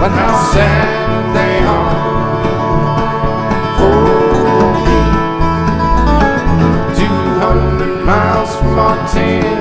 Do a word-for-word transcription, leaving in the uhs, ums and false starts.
but how sad they are for me. Two hundred miles from Montana,